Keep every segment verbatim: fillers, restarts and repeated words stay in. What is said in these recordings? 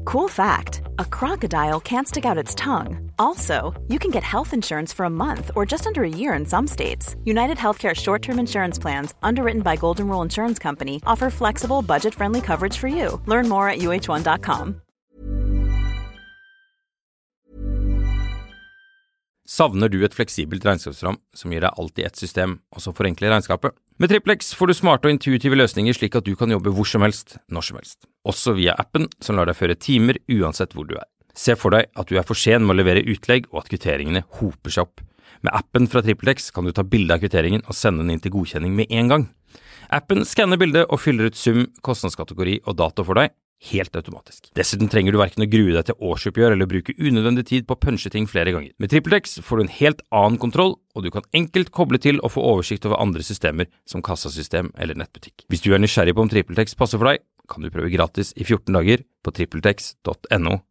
Cool fact, a crocodile can't stick out its tongue. Also, you can get health insurance for a month or just under a year in some states. United Healthcare short-term insurance plans, underwritten by Golden Rule Insurance Company, offer flexible, budget-friendly coverage for you. Learn more at U H one dot com. Savner du et fleksibelt regnskapsprogram som gir deg alt i ett system, og som forenkler regnskapet? Med Triplex får du smarte og intuitive løsninger slik at du kan jobbe hvor som helst, når som helst. Også via appen som lar deg føre timer uansett hvor du er. Se for deg at du er for sen med å levere utlegg og at kvitteringene hoper seg opp. Med appen fra Triplex kan du ta bilde av kvitteringen og sende den inn til godkjenning med en gang. Appen skanner bildet og fyller ut sum, kostnadskategori og dato for deg, helt automatisk. Dessuten trenger du hverken å grue deg til årsoppgjør eller bruke unødvendig tid på å punche ting flere ganger. Med TripleX får du en helt annen kontroll, og du kan enkelt koble til og få oversikt over andre systemer som kassasystem eller nettbutikk. Hvis du er nysgjerrig på om TripleX passer for deg, kan du prøve gratis i fjorten dager på tripletex punktum no.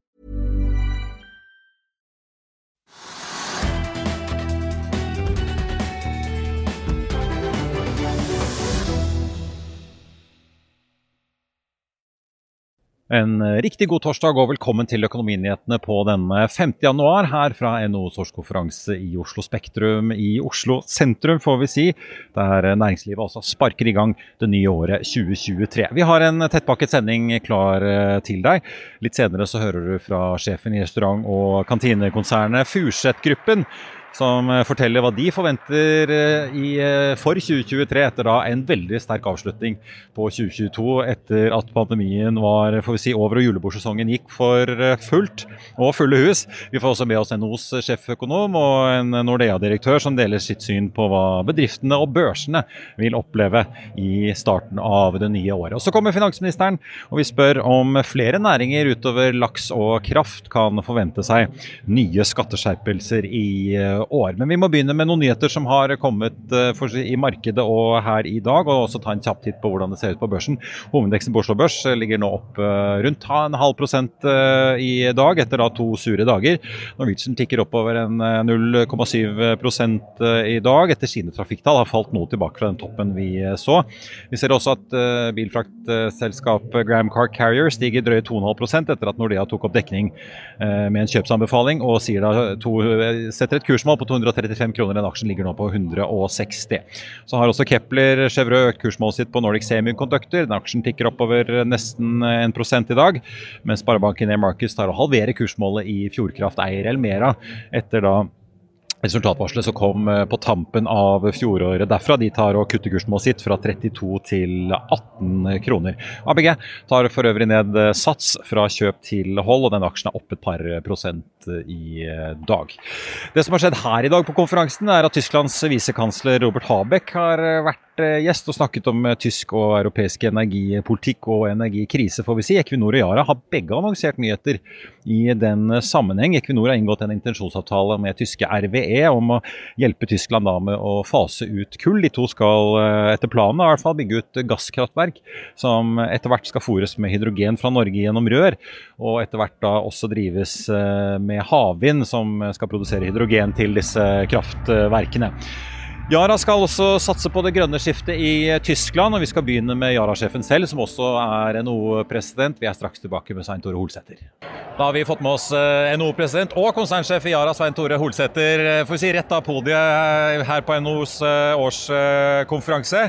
En riktig god torsdag og velkommen til Økonominyhetene på denne femte januar her fra N H O's årskonferanse i Oslo Spektrum i Oslo sentrum, får vi si, der næringslivet også sparker i gang det nye året tjue tjuetre. Vi har en tettpakket sending klar til deg. Litt senere så hører du fra sjefen i restaurant- og kantinekonsernet Furseth-gruppen, som forteller hva de forventer i, for tjue tjuetre etter da en veldig sterk avslutning på tjue tjueto etter at pandemien var, får vi si, over og julebordsesongen gikk for fullt og fulle hus. Vi får også med oss N H O's sjeføkonom og en Nordea-direktør som deler sitt syn på hva bedriftene og børsene vil oppleve i starten av det nye året. Og så kommer finansministeren, og vi spør om flere næringer utover laks og kraft kan forvente seg nye skatteskjerpelser i år. Men vi må begynne med noen nyheter som har kommet uh, i markedet og her i dag, og også ta en kjapp titt på hvordan det ser ut på børsen. Hovedindeksen på Oslo Børs ligger nå opp uh, rundt en halv prosent uh, i dag, etter da to sure dager. Norwegian tikker opp over en uh, null komma syv prosent uh, i dag, etter sine trafikktall har falt noe tilbake fra den toppen vi uh, så. Vi ser også at uh, bilfraktselskap Graham Car Carrier stiger drøye to komma fem prosent etter at Nordea tok opp dekning uh, med en kjøpsanbefaling, og sier da to, setter et kursmål på to hundre og trettifem kroner, en aksjen ligger nå på hundre og seksti. Så har også Kepler Chevrolet økt kursmålet sitt på Nordic Semiconductor. Den aksjen tikker opp over nesten en prosent i dag, mens Sparebanken E-Markets tar å halvere kursmålet i Fjordkraft eier Elmera etter da resultatvarslet som kom på tampen av fjoråret derfra. De tar og kutter kursmålet sitt fra trettito til atten kroner. A B G tar for øvrig ned sats fra kjøp til hold, og den aksjen er opp et par prosent i dag. Det som har skjedd her i dag på konferansen er at Tysklands visekansler Robert Habeck har vært gjest og snakket om tysk og europeisk energipolitikk og energikrise, får vi si. Equinor og Yara har begge annonsert nyheter i den sammenheng. Equinor har inngått en intensjonsavtale med tyske R V E om å hjelpe Tyskland da med å fase ut kull. De to skal etter planen i hvert fall bygge ut gasskraftverk som etter hvert skal fôres med hydrogen fra Norge gjennom rør, og etter hvert da også drives med havvind som skal produsere hydrogen til disse kraftverkene. Yara skal også satse på det grønne skiftet i Tyskland, og vi skal begynne med Yara-sjefen selv, som også er N H O-president. Vi er straks tilbake med Svein Tore Holsæter. Da har vi fått med oss N H O-president og konsernsjef i Yara, Svein Tore Holsæter. Får vi si rett av podiet her på N H O's årskonferanse.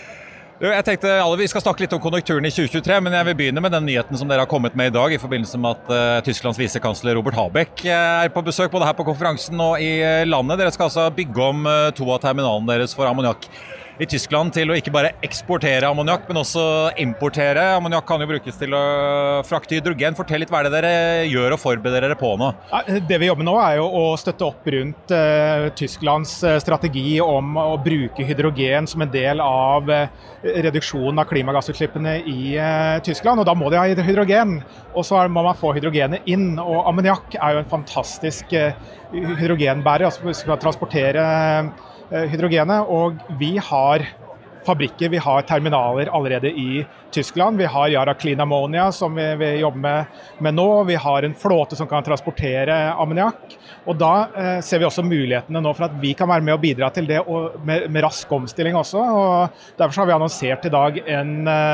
Jeg tenkte alle vi skal snakke litt om konjunkturen i tjue tjuetre, men jeg vil begynne med den nyheten som dere har kommet med i dag i forbindelse med at uh, Tysklands visekansler Robert Habeck er på besøk både her på konferansen og i landet. Dere skal altså bygge om uh, to av terminalene deres for ammoniakk i Tyskland til å ikke bare eksportere ammoniakk, men også importere. Ammoniakk kan jo brukes til å frakte hydrogen. Fortell litt hva det dere gjør og forbereder dere på nå. Det vi jobber nå er jo å støtte opp rundt uh, Tysklands strategi om å bruke hydrogen som en del av uh, reduksjonen av klimagassutslippene i uh, Tyskland, og da må de ha hydrogen. Og så må man få hydrogenet inn, og ammoniakk er jo en fantastisk uh, hydrogenbærer, altså vi skal transportere uh, hydrogenet, og vi har fabrikker, vi har terminaler allerede i Tyskland. Vi har Yara Clean Ammonia som vi, vi jobber med, med nå. Vi har en flåte som kan transportere ammoniakk. Og da eh, ser vi også mulighetene nå for at vi kan være med og bidra til det og med, med rask omstilling også. Og derfor har vi annonsert i dag en eh,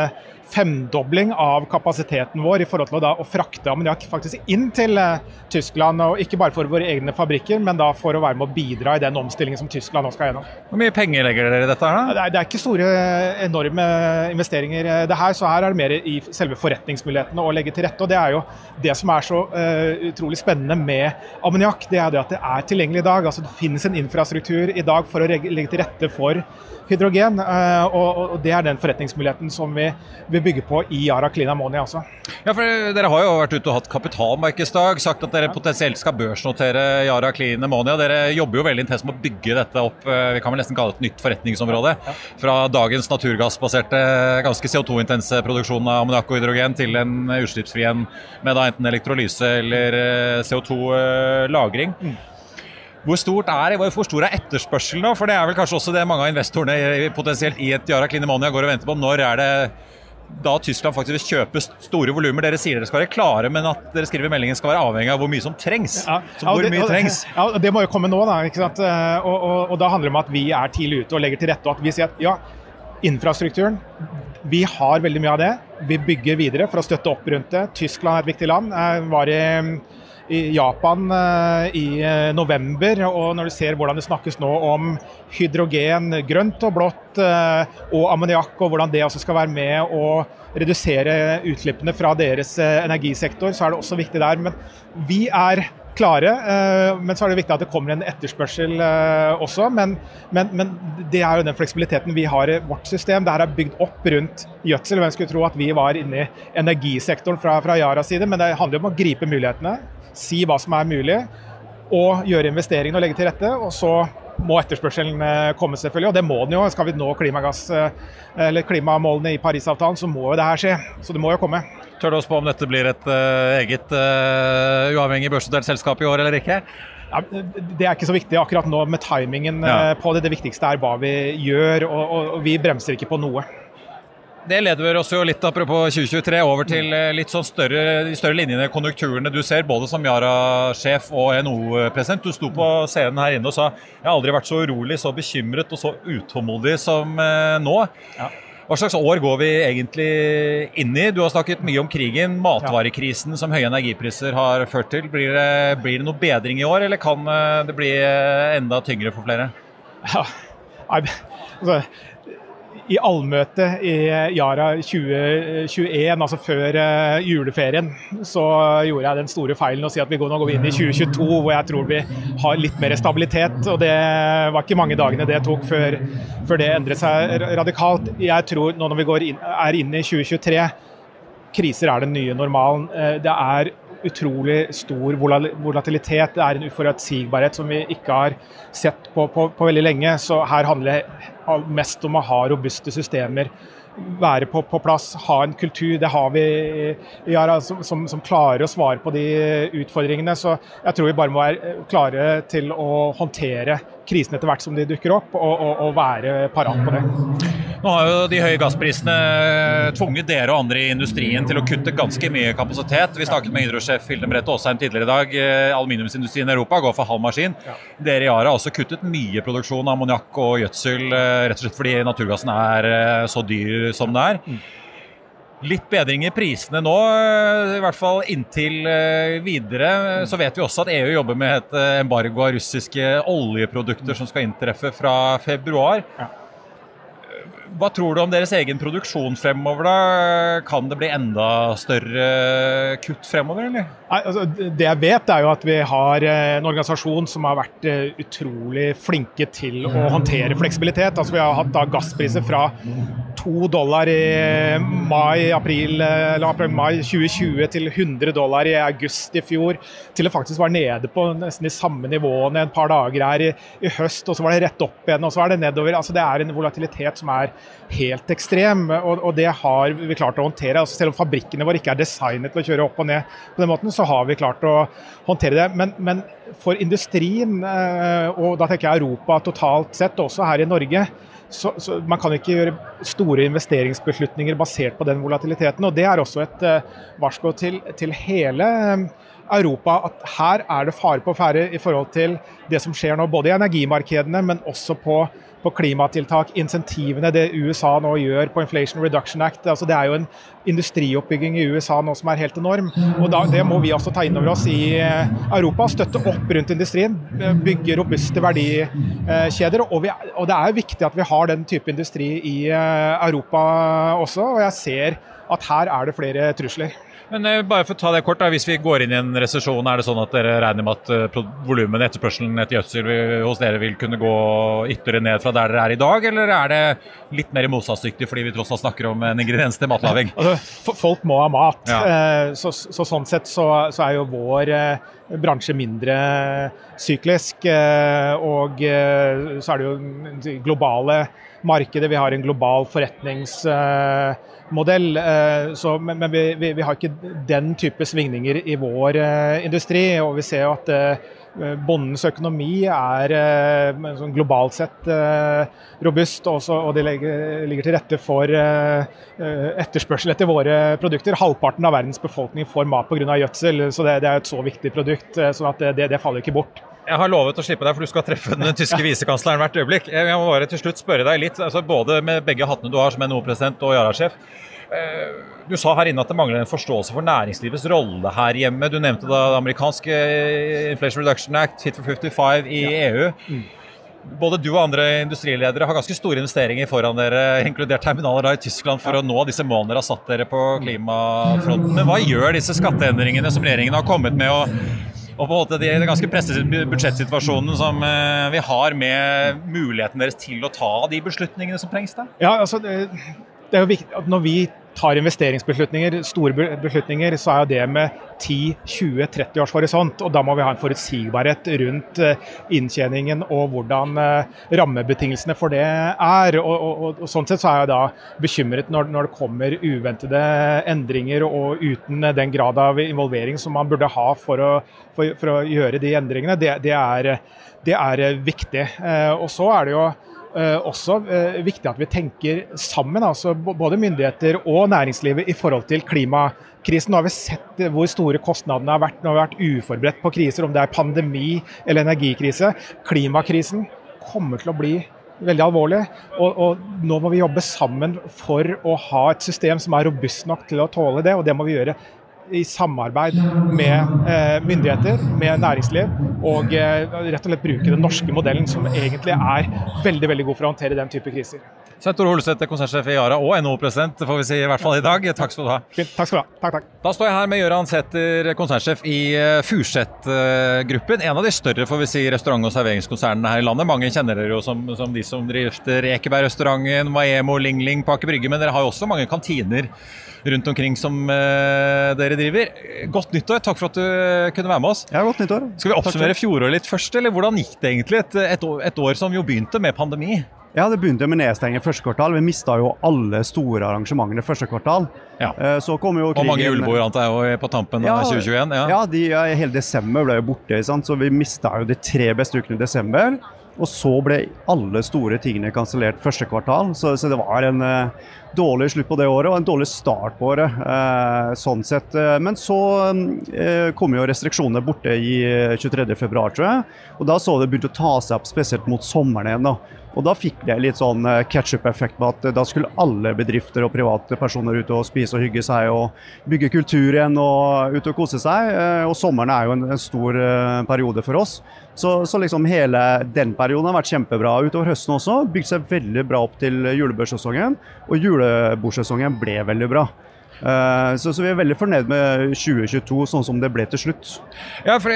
femdobling av kapasiteten vår i forhold til å, da, å frakte ammoniakk faktisk inn til uh, Tyskland, og ikke bare for våre egne fabrikker, men da for å være med å bidra i den omstillingen som Tyskland nå skal gjennom. Hvor mye penger legger dere i dette her da? Det er, det er ikke store, enorme investeringer det her, så her er det mer i selve forretningsmulighetene å legge til rette, og det er jo det som er så uh, utrolig spennende med ammoniakk, det er det at det er tilgjengelig i dag. Altså det finnes en infrastruktur i dag for å legge til rette for hydrogen, uh, og, og det er den forretningsmuligheten som vi, vi bygger på i Yara Clean Ammonia også. Ja, for dere har jo vært ute og hatt kapitalmarkedsdag, sagt at dere potensielt skal børsnotere Yara Clean Ammonia. Dere jobber jo veldig intenst med å bygge dette opp, vi kan vel nesten kalle det et nytt forretningsområde, fra dagens naturgassbaserte, ganske C O to-intense produksjon av ammoniakk og hydrogen til en utslippsfri en med da enten elektrolyse eller C O to-lagring. Mm. Hvor stort er, hvor stor er etterspørselen da? For det er vel kanskje også det mange av investorene potensielt i et Yara Clean Ammonia går og venter på. Når er det da Tyskland faktisk kjøper store volumer? Dere sier dere skal være klare, men at dere skriver i meldingen skal være avhengig av hvor mye som trengs. Ja, Så hvor ja, det, mye trengs? Ja, det må jo komme nå da, ikke sant? Og, og, og da handler det om at vi er tidlig ute og legger til rette, og at vi sier at ja, infrastrukturen, vi har veldig mye av det. Vi bygger videre for å støtte opp rundt det. Tyskland er et viktig land. Jeg var i i Japan uh, i uh, november, og når du ser hvordan det snakkes nå om hydrogen, grønt og blått, uh, og ammoniakk, og hvordan det også skal være med å redusere utslippene fra deres uh, energisektor, så er det også viktig der. Men vi er klare, uh, men så er det viktig at det kommer en etterspørsel uh, også, men, men, men det er jo den fleksibiliteten vi har i vårt system. Det her er bygd opp rundt gjødsel. Hvem skulle tro at vi var inne i energisektoren fra, fra Yaras side, men det handler om å gripe mulighetene, si hva som er mulig, og gjøre investeringene og legge til rette, og så må etterspørselen komme selvfølgelig, og det må den jo. Skal vi nå klimagass, eller klimamålene i Parisavtalen, så må jo det her skje, så det må jo komme. Tør du å spå om dette blir et uh, eget uh, uavhengig børsnotert selskap i år, eller ikke? Ja, det er ikke så viktig akkurat nå med timingen ja. på det. Det viktigste er hva vi gjør, og, og, og vi bremser ikke på noe. Det leder oss jo litt, apropos tjue tjuetre, over til litt sånn større, de større linjene, konjunkturene du ser, både som Yara-sjef og N O O-president. Du sto på scenen her inne og sa, jeg har aldri vært så urolig, så bekymret og så utålmodig som eh, nå. Ja. Hva slags år går vi egentlig inn i? Du har snakket mye om krigen, matvarekrisen som høye energipriser har ført til. Blir det, blir det noe bedring i år, eller kan det bli enda tyngre for flere? Ja, altså... I allmøtet i Yara tjue tjueen, altså før uh, juleferien, så gjorde jeg den store feilen å si at vi går, nå går vi inn i tjue tjueto, hvor jeg tror vi har litt mer stabilitet, og det var ikke mange dagene det tok før, før det endret seg radikalt. Jeg tror nå når vi går inn, er inne i tjue tjuetre, kriser er den nye normalen. Uh, det er utrolig stor volatilitet, det er en uforutsigbarhet som vi ikke har sett på, på, på veldig lenge, så her handler det mest om å ha robuste systemer, være på, på plass, ha en kultur, det har vi Yara, som, som, som klarer å svare på de utfordringene, så jeg tror vi bare må være klare til å håndtere krisen etter hvert som de dukker opp, og, og, og være parat på det. Nå har jo de høye gassprisene tvunget dere og andre i industrien til å kutte ganske mye kapasitet. Vi snakket med Hydro-sjef Hilde Merete Aasheim tidligere i dag. Aluminiumsindustrien i Europa går for halv maskin. Ja. Dere i Yara har også kuttet mye produksjon av ammoniakk og gjødsel, rett og slett fordi naturgassen er så dyr som det er. Mm. Litt bedring i prisene nå, i hvert fall inntil videre. Så vet vi også at E U jobber med et embargo av russiske oljeprodukter som skal inntreffe fra februar. Ja. Hva tror du om deres egen produksjon fremover da? Kan det bli enda større kutt fremover, eller? Nei, altså, det jeg vet er jo at vi har en organisasjon som har vært utrolig flinke til å håndtere fleksibilitet. Altså, vi har hatt da gasspriser fra to dollar i mai, april, eller april, mai tjue tjue til hundre dollar i august i fjor, til det faktisk var nede på nesten de samme nivåene et par dager her i, i høst, og så var det rett opp igjen, og så var det nedover. Altså, det er en volatilitet som er helt ekstrem, og, og det har vi klart å håndtere. Altså, selv om fabrikkene våre ikke er designet til å kjøre opp og ned på den måten, så har vi klart å håndtere det. Men, men for industrien, og da tenker jeg Europa totalt sett, også her i Norge, så, så man kan ikke gjøre store investeringsbeslutninger basert på den volatiliteten. Og det er også et uh, varsko til, til hele Europa, at her er det fare på ferde i forhold til det som skjer nå, både i energimarkedene, men også på, på klimatiltak, insentivene det U S A nå gjør på Inflation Reduction Act. Altså det er jo en industrioppbygging i U S A nå som er helt enorm, og da, det må vi også ta inn over oss i Europa, støtte opp rundt industrien, bygge robuste verdikjeder, og, vi, og det er viktig at vi har den type industri i Europa også, og jeg ser at her er det flere trusler. Men eh, bare for å ta det kort, da, hvis vi går inn i en resesjon, er det sånn at dere regner med at uh, volumen etterspørselen etter gjødsel vil, hos dere vil kunne gå ytterligere ned fra der dere er i dag, eller er det litt mer motstandsdyktig fordi vi tross alt snakker om en ingrediens til matlaging? Altså, folk må ha mat, ja. eh, så, så sånn sett så, så er jo vår eh, bransje mindre syklisk, eh, og eh, så er det jo globale markedet, vi har en global forretningsmodell, så, men, men vi, vi, vi har ikke den type svingninger i vår industri, og vi ser at bondens økonomi er sånn globalt sett robust, også, og det ligger, ligger til rette for etterspørsel etter våre produkter. Halvparten av verdens befolkning får mat på grunn av gjødsel, så det, det er et så viktig produkt, så at det, det faller ikke bort. Jeg har lovet å slippe deg, for du skal treffe den tyske visekansleren hvert øyeblikk. Jeg må bare til slutt spørre deg litt, altså både med begge hattene du har som N H O-president og Yara-sjef. Du sa her inne at det mangler en forståelse for næringslivets rolle her hjemme. Du nevnte da det amerikanske Inflation Reduction Act, Fit for femtifem i E U. Både du og andre industriledere har ganske store investeringer foran dere, inkludert terminaler da i Tyskland, for å nå disse målene dere har satt dere på klimafronten. Men hva gjør disse skatteendringene som regjeringen har kommet med, og Og på en måte det ganske pressede budsjettsituasjonen som vi har med muligheten deres til å ta de beslutningene som trengs da? Ja, altså det, det er jo viktig at når vi tar investeringsbeslutninger, store beslutninger, så er jo det med ti, tjue, tretti års horisont, og da må vi ha en forutsigbarhet rundt inntjeningen og hvordan rammebetingelsene for det er. Og, og, og sånn sett så er jeg da bekymret når, når det kommer uventede endringer og uten den grad av involvering som man burde ha for å, for, for å gjøre de endringene. Det, det, er, det er viktig. Og så er det jo Uh, også uh, viktig at vi tenker sammen, altså både myndigheter og næringslivet i forhold til klimakrisen. Nå har vi sett hvor store kostnadene har vært når vi har vært uforberedt på kriser, om det er pandemi eller energikrise. Klimakrisen kommer til å bli veldig alvorlig, og, og nå må vi jobbe sammen for å ha et system som er robust nok til å tåle det, og det må vi gjøre i samarbeid med eh, myndigheter, med næringsliv, og eh, rett og slett bruke den norske modellen som egentlig er veldig, veldig god for å håndtere den type kriser. Svein Tore Holseth, konsernsjef i Yara og N H O-president, får vi si i hvert fall i dag. Takk skal du ha. Fint, takk skal du ha. Takk, takk. Da står jeg her med Gøran Sæther, konsernsjef i Furseth-gruppen, en av de større, får vi si, restaurant- og serveringskonsernene her i landet. Mange kjenner dere jo som, som de som drifter Ekeberg-restauranten, Maemo, Ling Ling, Aker Brygge, men dere har jo også mange kantiner rundt omkring som uh, dere driver. Godt nyttår, takk for at du kunne være med oss. Ja, godt nyttår. Skal vi oppsummere fjoråret litt først, eller hvordan gikk det egentlig? Et, et, år, et år som jo begynte med pandemi. Ja, det begynte med nedstenging første kvartal. Vi mistet jo alle store arrangementene første kvartal. Ja. Uh, så kom jo krigen. Og mange julebord antar jeg på tampen av ja, tjue tjueen. Ja, ja de, ja, hele desember ble jo borte, sant? Så vi mistet jo de tre beste ukene i desember. Og så ble alle store tingene kansellert første kvartal, så, så det var en uh, dårlig slutt på det året, og en dårlig start på året, uh, sånn sett. Men så uh, kom jo restriksjonene borte i tjuetredje februar, tror jeg, og da så det begynte å ta seg opp spesielt mot sommeren igjen da. Og da fikk det litt sånn catch-up-effekt med at da skulle alle bedrifter og private personer ut og spise og hygge seg og bygge kultur igjen og ut og kose seg. Og sommeren er jo en, en stor periode for oss. Så, så liksom hele den perioden har vært kjempebra. Utover høsten også bygde seg veldig bra opp til julebordsesongen, og julebordsesongen ble veldig bra. Uh, så, så vi er veldig fornøyd med tjue tjueto sånn som det ble til slutt. Ja, for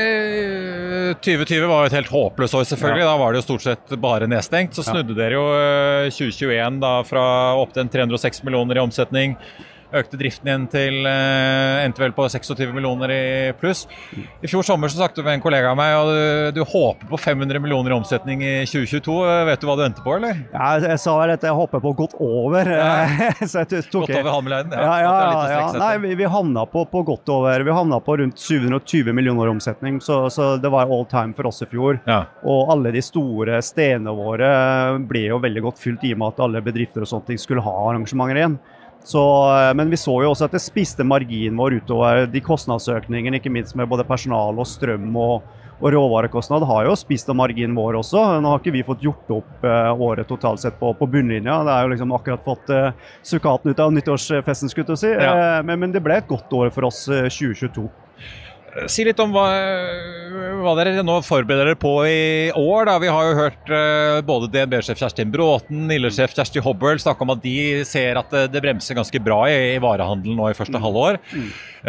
tjue tjue var jo et helt håpløst år selvfølgelig, ja. Da var det jo stort sett bare nedstengt. Så snudde ja. Dere jo tjue tjueen da fra opp til tre hundre og seks millioner i omsetning økte driften igjen til uh, endte vel på tjueseks millioner i pluss. I fjor sommer så snakket du med en kollega av meg, og du, du håper på fem hundre millioner i omsetning i tjue tjueto. Vet du hva du endte på, eller? Ja, jeg sa vel at jeg håper på godt over. Ja. så jeg tok godt over halvmilliarden, ja. Ja, ja, ja. Nei, vi, vi havna på, på godt over. Vi havna på rundt syv hundre og tjue millioner i omsetning, så, så det var all time for oss i fjor. Ja. Og alle de store stedene våre ble jo veldig godt fylt i med at alle bedrifter og sånt skulle ha arrangementer igjen. Så, men vi så jo også at det spiste marginen vår utover de kostnadsøkningene, ikke minst med både personal og strøm og, og råvarekostnad har jo spist av marginen vår også. Nå har ikke vi fått gjort opp uh, året totalt sett på, på bunnlinja. Det er jo liksom akkurat fått uh, sukkaten ut av nyttårsfesten, skulle jeg si. Ja. Uh, men, men det ble et godt år for oss uh, tjue tjueto. Si litt om hva, hva dere nå forbereder dere på i år. Da. Vi har jo hørt uh, både D N B-sjef Kjerstin Bråten, Nille-sjef Kjersti Hobøl snakke om at de ser at det, det bremser ganske bra i, i varehandelen nå i første mm. halvår. Mm.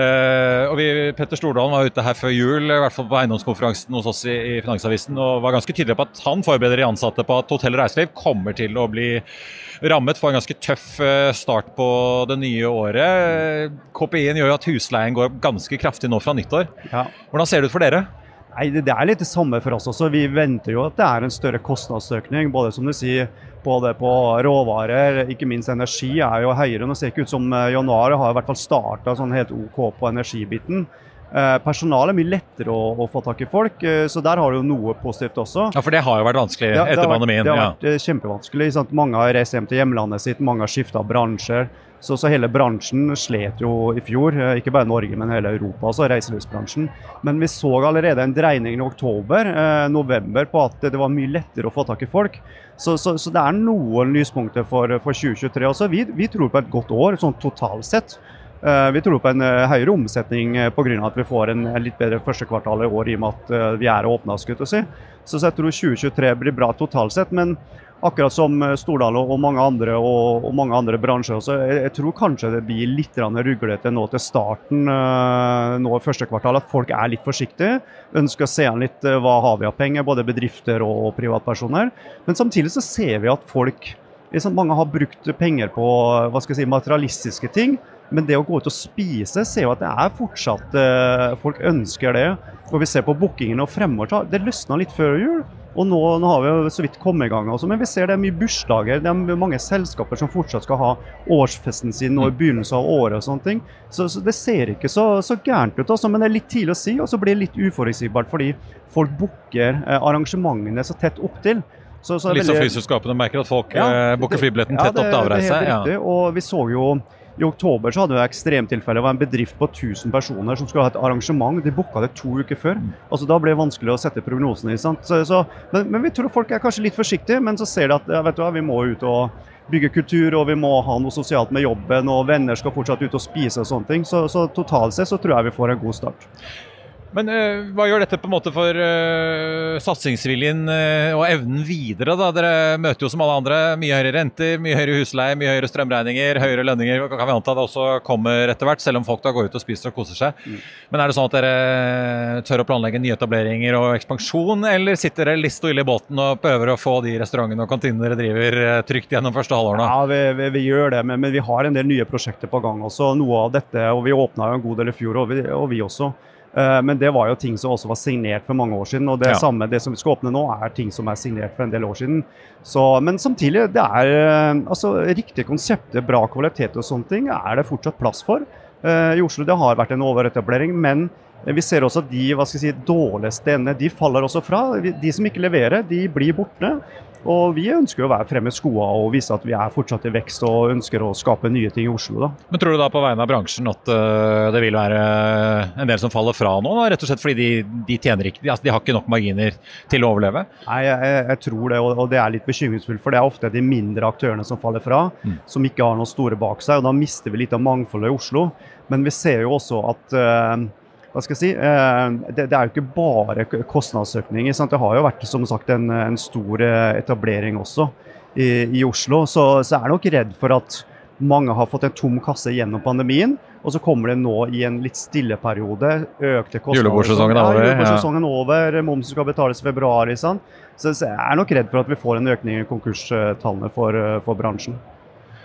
Uh, og vi, Petter Stordalen var ute her før jul, i hvert fall på eiendomskonferansen hos oss i, i Finansavisen, og var ganske tydelig på at han forbereder de ansatte på at hotell og reiseliv kommer til å bli rammet for en ganske tøff start på det nye året. K P I-en gjør jo at husleien går ganske kraftig nå fra nyttår. Ja. Hvordan ser det ut for dere? Nei, det, det er litt det samme for oss også. Vi venter jo at det er en større kostnadsøkning, både som du sier, både på råvarer, ikke minst energi er jo høyere. Nå ser det ikke ut som januar har i hvert fall startet sånn helt ok på energibiten. Eh, personal er mye lettere å, å få tak i folk, eh, så der har du jo noe positivt også. Ja, for det har jo vært vanskelig ja, etter pandemien. Det har vært ja. kjempevanskelig. Sant? Mange har reist hjem til hjemlandet sitt, mange har skiftet bransjer. Så, så hele bransjen slet jo i fjor, eh, ikke bare Norge, men hele Europa, altså reiselivsbransjen. Men vi så allerede en dreining i oktober, eh, november, på at det var mye lettere å få tak i folk. Så, så, så det er noen lyspunkter for, for tjue tjuetre også. Vi, vi tror på et godt år, sånn totalt sett. Uh, vi tror på en uh, høyere omsetning uh, på grunn av at vi får en, en litt bedre første kvartal i år i og med at uh, vi er åpnet, skulle jeg si. Så, så jeg tror tjue tjuetre blir bra totalt sett, men akkurat som uh, Stordalen og, og mange andre og, og mange andre bransjer også, jeg, jeg tror kanskje det blir litt ruglete nå til starten uh, nå i første kvartal, at folk er litt forsiktige, ønsker å se an litt uh, hva har vi av penger, både bedrifter og, og privatpersoner, men samtidig så ser vi at folk, liksom, mange har brukt penger på, hva skal jeg si, materialistiske ting. Men det å gå ut og spise, ser jo at det er fortsatt, eh, folk ønsker det. Og vi ser på bookingen og fremover, det løsner litt før jul. Og nå, nå har vi jo så vidt kommet i gang også, men vi ser det er mye bursdager, det er mange selskaper som fortsatt skal ha årsfesten sin nå i begynnelsen av året og sånne ting. Så, så det ser ikke så, så gærent ut også, men det er litt tidlig å si, og så blir det litt uforutsigbart fordi folk booker eh, arrangementene så tett opp til. Så, så litt som flyselskapene merker at folk ja, eh, booker flybilletten tett ja, det, opp til avreise. Det er helt riktig, ja. Og vi så jo i oktober så hadde vi et ekstremtilfelle. Det var en bedrift på tusen personer som skulle ha et arrangement. De booket det to uker før. Altså da ble det vanskelig å sette prognosene i. Sant? Så, så, men, men vi tror folk er kanskje litt forsiktige, men så ser de at ja, vet du hva, vi må ut og bygge kultur, og vi må ha noe sosialt med jobben, og venner skal fortsatt ut og spise og sånne ting. Så, så totalt sett så tror jeg vi får en god start. Men uh, hva gjør dette på en måte for uh, satsingsviljen uh, og evnen videre da? Dere møter jo som alle andre mye høyere renter, mye høyere husleie, mye høyere strømregninger, høyere lønninger, kan vi anta det også kommer etter hvert, selv om folk da går ut og spiser og koser seg. Mm. Men er det sånn at dere tør å planlegge nye etableringer og ekspansjon, eller sitter dere litt stille i båten og prøver å få de restaurantene og kantinene dere driver trygt gjennom første halvår nå? Ja, vi, vi, vi gjør det, men, men vi har en del nye prosjekter på gang også, noe av dette, og vi åpnet jo en god del i fjor, og vi, og vi også. Men det var jo ting som også var signert for mange år siden, og det ja. samme, det som vi skal åpne nå er ting som er signert for en del år siden. Så, men samtidig, det er altså, riktige konsepter, bra kvalitet og sånne ting, er det fortsatt plass for. I Oslo det har vært en overetablering, men vi ser også at de hva skal jeg si, dårligste endene, de faller også fra. De som ikke leverer, de blir borte. Og vi ønsker å være fremme i skoene og vise at vi er fortsatt i vekst og ønsker å skape nye ting i Oslo. Da. Men tror du da på vegne av bransjen at uh, det vil være en del som faller fra nå, da? Rett og slett fordi de, de tjener ikke, de, altså, de har ikke nok marginer til å overleve? Nei, jeg, jeg tror det, og, og det er litt bekymringsfullt, for det er ofte de mindre aktørene som faller fra, mm. som ikke har noen store bak seg, og da mister vi litt av mangfoldet i Oslo. Men vi ser jo også at uh, hva skal jeg si, det, det er jo ikke bare kostnadsøkninger, sant? Det har jo vært som sagt en, en stor etablering også i, i Oslo, så, så er jeg nok redd for at mange har fått en tom kasse gjennom pandemien, og så kommer det nå i en litt stille periode, økte kostnader. Julebordsesongen er over. Ja, julebordsesongen er over, momsen skal betales i februar, sant? Så, så jeg er nok redd for at vi får en økning i konkurstallene for, for bransjen.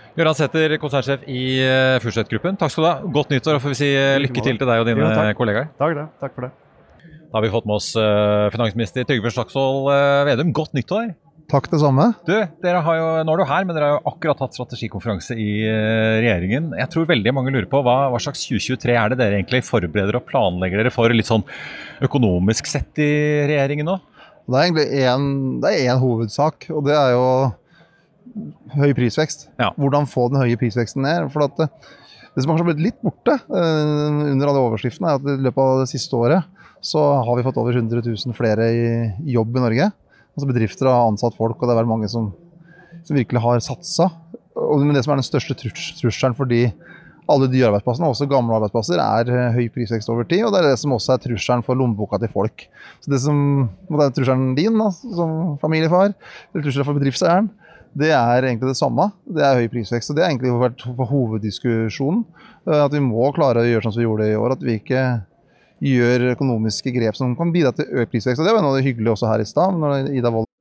Gøran Sæther, konsernsjef i Furseth-gruppen. Takk skal du ha. Godt nyttår, og får vi si lykke til til deg og dine jo, takk. kollegaer. Takk, det. takk for det. Da har vi fått med oss uh, finansminister Trygve Slagsvold uh, Vedum. Godt nyttår. Takk det samme. Du, dere har jo, nå er du her, men dere har jo akkurat hatt strategikonferanse i uh, regjeringen. Jeg tror veldig mange lurer på hva, hva slags tjue tjuetre er det dere egentlig forbereder og planlegger dere for litt sånn økonomisk sett i regjeringen nå? Det er egentlig en, det er en hovedsak, og det er jo høy prisvekst. Ja. Hvordan få den høye prisveksten ned? For at det, det som har blitt litt borte uh, under alle overskriftene er at i løpet av det siste året så har vi fått over hundre tusen flere i jobb i Norge. Altså bedrifter har ansatt folk, og det er vel mange som, som virkelig har satset. Og, men det som er den største trus, trusselen for de, alle de arbeidsplassene, også gamle arbeidsplasser, er høy prisvekst over tid, og det er det som også er trusselen for lommeboka til folk. Så det som det er trusselen din, da, som familiefar, eller trusselen for bedriftseieren, det er egentlig det samme. Det er høy prisvekst, og det er egentlig vært hoveddiskusjonen. At vi må klare å gjøre sånn som vi gjorde i år, at vi ikke gjør økonomiske grep som kan bidra til økt prisvekst. Og det var noe hyggelig også her i sted, når Ida Wold.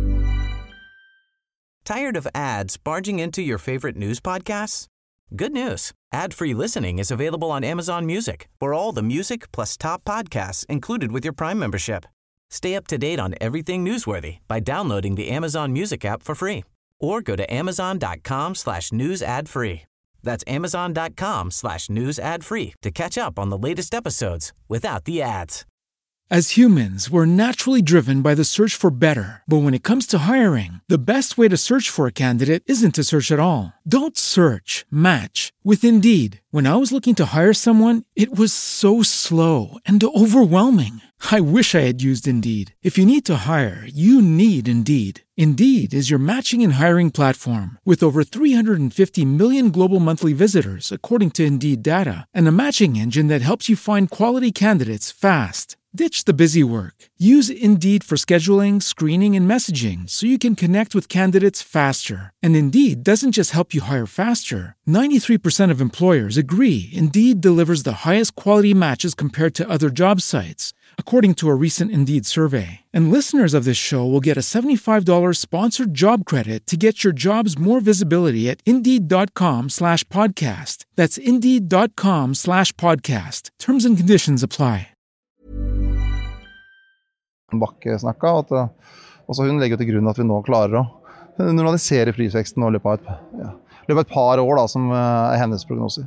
Tired of ads barging into your favorite news podcasts? Good news. Ad-free listening is available on Amazon Music for all the music plus top podcasts included with your Prime membership. Stay up to date on everything newsworthy by downloading the Amazon Music app for free or go to amazon.com slash news ad free. That's amazon.com slash news ad free to catch up on the latest episodes without the ads. As humans, we're naturally driven by the search for better. But when it comes to hiring, the best way to search for a candidate isn't to search at all. Don't search, match with Indeed. When I was looking to hire someone, it was so slow and overwhelming. I wish I had used Indeed. If you need to hire, you need Indeed. Indeed is your matching and hiring platform with over three hundred fifty million global monthly visitors, according to Indeed data, and a matching engine that helps you find quality candidates fast. Ditch the busy work. Use Indeed for scheduling, screening, and messaging so you can connect with candidates faster. And Indeed doesn't just help you hire faster. ninety-three percent of employers agree Indeed delivers the highest quality matches compared to other job sites, according to a recent Indeed survey. And listeners of this show will get a seventy-five dollars sponsored job credit to get your jobs more visibility at Indeed.com slash podcast. That's Indeed.com slash podcast. Terms and conditions apply. Bakke snakket, at også hun legger til grunn at vi nå klarer å normalisere prisveksten i løpet av et, ja, løpet av et par år da, som er hennes prognoser.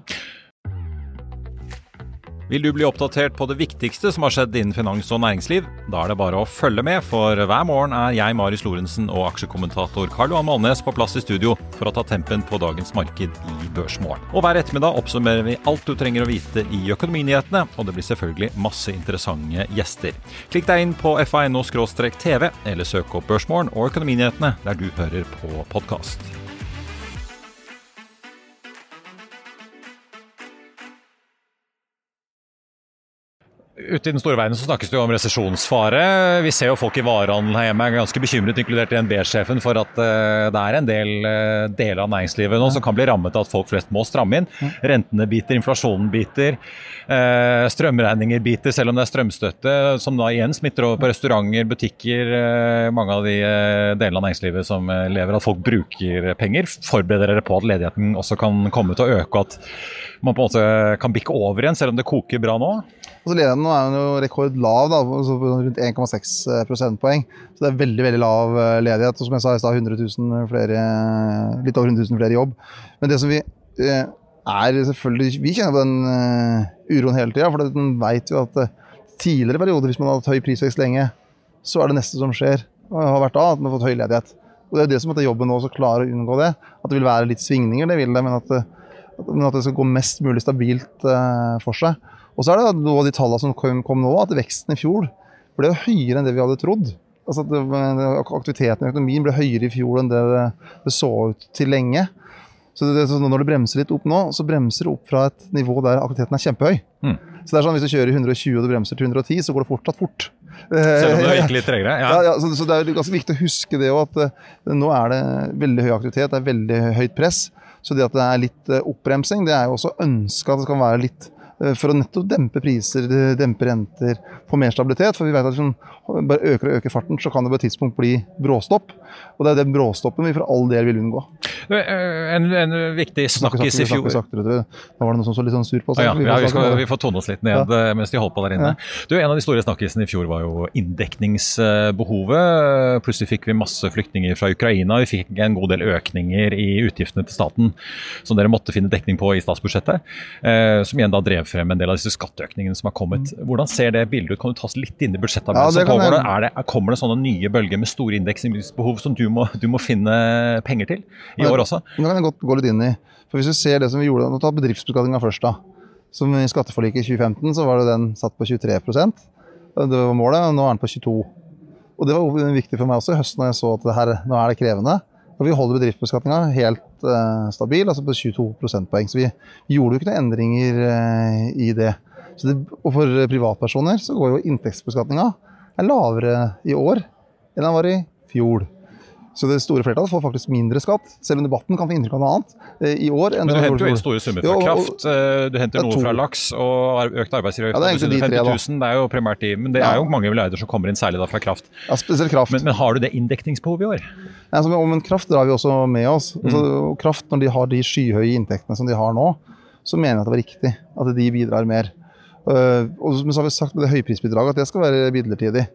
Vil du bli oppdatert på det viktigste som har skjedd innen finans og næringsliv? Da er det bare å følge med, for hver morgen er jeg, Marius Lorentzen, og aksjekommentator Karl Johan Malnes på plass i studio for å ta tempen på dagens marked i Børsmorgen. Og hver ettermiddag oppsummerer vi alt du trenger å vite i økonominyhetene, og det blir selvfølgelig masse interessante gjester. Klikk deg inn på f a punkt no skråstrek t v, eller søk opp Børsmorgen og økonominyhetene der du hører på podcast. Ute i den store verden så snakkes det jo om resesjonsfare. Vi ser jo folk i varehandelen her hjemme er ganske bekymret, inkludert N B-sjefen, for at uh, det er en del uh, deler av næringslivet nå som kan bli rammet av at folk flest må stramme inn. Rentene biter, inflasjonen biter, uh, strømregninger biter, selv om det er strømstøtte, som da igjen smitter over på restauranter, butikker, uh, mange av de uh, delene av næringslivet som uh, lever, at folk bruker penger. Forbereder dere på at ledigheten også kan komme til å øke, og at man på en måte kan bikke over igjen, selv om det koker bra nå? Altså ledigheten nå er jo rekordlav, da, rundt en komma seks prosentpoeng. Så det er veldig, veldig lav ledighet. Og som jeg sa i stad, hundre tusen flere, litt over hundre tusen flere i jobb. Men det som vi er selvfølgelig, vi kjenner på den uroen hele tiden, for den vet jo at tidligere perioder, hvis man har hatt høy prisvekst lenge, så er det neste som skjer, og har vært da, at man har fått høy ledighet. Og det er det som at jobben nå så klarer å unngå det. At det vil være litt svingninger, det vil det, men at, men at det skal gå mest mulig stabilt for seg. Og så er det noe av de tallene som kom, kom nå, at veksten i fjor ble høyere enn det vi hadde trodd. Altså at det, aktiviteten i økonomien ble høyere i fjor enn det det, det så ut til lenge. Så, det, så når det bremser litt opp nå, så bremser det opp fra et nivå der aktiviteten er kjempehøy. Mm. Så det er sånn, hvis du kjører i hundre og tjue og du bremser til hundre og ti, så går det fortsatt fort. Selv om det virker litt tregere, ja. ja, ja så, så det er ganske viktig å huske det også, at uh, nå er det veldig høy aktivitet, det er veldig høyt press. Så det at det er litt uh, oppbremsing, det er jo også ønsket at det skal være litt for å nettopp dempe priser, dempe renter, få mer stabilitet, for vi vet at hvis man bare øker og øker farten, så kan det på et tidspunkt bli bråstopp, og det er den bråstoppen vi for all del vil unngå. En, en viktig snakkis i fjor... Saktere, da var det noe som så litt sånn sur på oss. Ja, ja, vi, skal, vi får tone oss litt ned ja. mens de holdt på der inne. Ja. Du, en av de store snakkisene i fjor var jo inndekningsbehovet. Plutselig fikk vi masse flyktninger fra Ukraina. Vi fikk en god del økninger i utgiftene til staten som dere måtte finne dekning på i statsbudsjettet, eh, som igjen da drev frem en del av disse skatteøkningene som har kommet. Hvordan ser det bildet ut? Kan du ta oss litt inn i budsjettarbeidet? Ja, det er det, kommer det sånne nye bølger med store indeksningsbehov som du må, du må finne penger til i år også? Nå kan jeg godt gå litt inn i. For hvis vi ser det som vi gjorde, nå tar bedriftsbeskatningen først da. Som i skatteforliket i tjue femten, så var det den satt på tjuetre prosent. Det var målet, og nå er den på tjueto. Og det var viktig for meg også i høsten når jeg så at det her, nå er det krevende. Og vi holder bedriftsbeskatningen helt uh, stabil, altså på tjueto prosentpoeng. Så vi, vi gjorde jo ikke noen endringer uh, i det. Så det. Og for privatpersoner så går jo inntektsbeskatningen er lavere i år enn den var i fjor. Så det store flertallet får faktisk mindre skatt, selv om debatten kan få inntrykk av noe annet i år. Men du henter jo inn store summer fra jo, kraft, du henter noe fra laks og økt arbeidsgiveravgift. Ja, det er egentlig de tre da. femti tusen, det er jo primært de, men det er jo mange milliarder som kommer inn særlig da fra kraft. Ja, spesielt kraft. Men, men har du det inndekningsbehov i år? Ja, så, men kraft drar vi også med oss. Mm. Altså, kraft, når de har de skyhøye inntektene som de har nå, så mener jeg at det var riktig at de bidrar mer. Uh, og så har vi sagt med det høyprisbidraget at det skal være midlertidig.